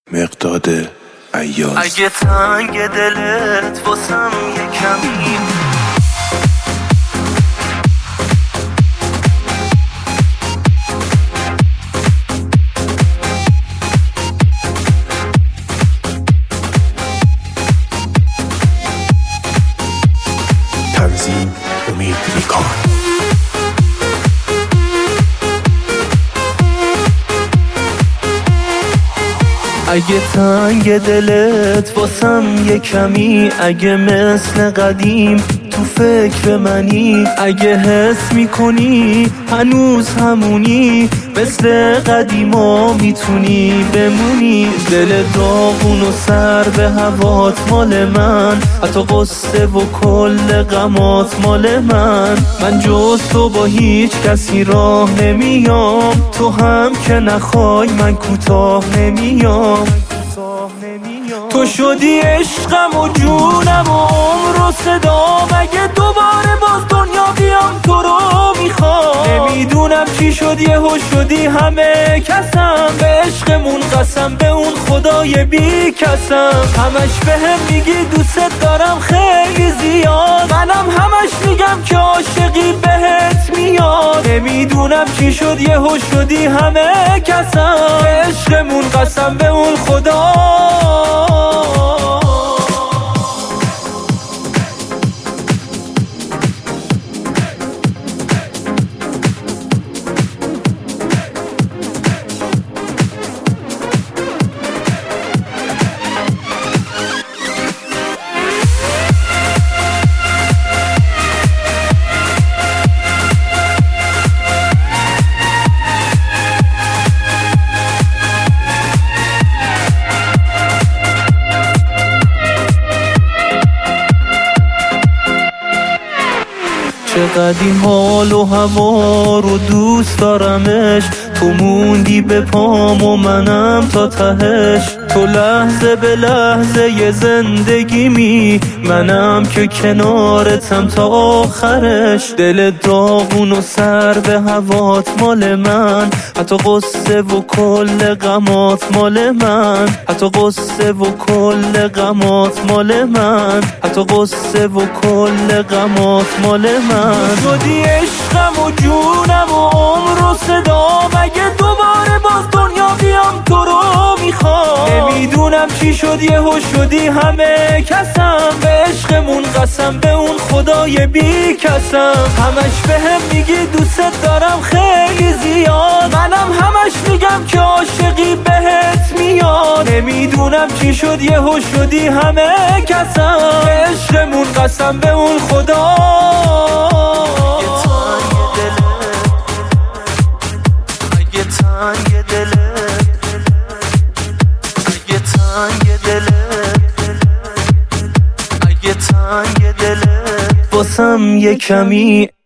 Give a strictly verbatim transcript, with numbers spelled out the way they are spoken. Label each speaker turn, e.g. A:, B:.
A: مقداد عیاز.
B: اگه تنگ دلت واسم یه کمی
A: تنظیم امید میکن.
B: اگه تنگ دلت واسم یه کمی، اگه مثل قدیم تو فکر منی، اگه حس میکنی هنوز همونی، مثل قدیما میتونی بمونی. دل داغون و سر به هوات مال من، حتی قصه و کل غمات مال من. من جز تو با هیچ کسی راه نمیام، تو هم که نخوای من کوتاه نمیام. تو شدی عشقم و جونم و عمر و صدام، اگه دوباره باز دنیا بیام تو رو میخوام. نمیدونم چی شد یهو شدی همه کسم، به عشقمون قسم به اون خدای بی کسم. همش بهم میگی دوست دارم خیلی زیاد، منم همش میگم که عاشقی بهت میاد. نمیدونم چی شد یهو شدی همه کسم، به عشقمون قسم به اون خدا. چقدر این حال و هوا رو دوست دارمش، تو موندی به پام و منم تا تهش. تو لحظه به لحظه یه زندگیمی، منم که کنارتم تا آخرش. دل داغون و سر به هوات مال من، حتی قصه و کل غمات مال من. حتی قصه و کل غمات مال من. حتی قصه و کل غمات مال من. شدی عشقم و جونم و عمر و صدام، اگه دوباره باز دنیا بیام تو رو میخوام. نمیدونم چی شد یهو شدی همه کسم، به عشقمون قسم به اون خدای بی کسم. همش بهم میگی دوست دارم خیلی زیاد، منم همش میگم که عاشقی بهت میاد. نمیدونم چی شد یهو شدی همه کسم، به عشقمون قسم به اون خدا. اگه تنگ دلت اگه تنگ دلت اگه تنگ دلت واسم یه کمی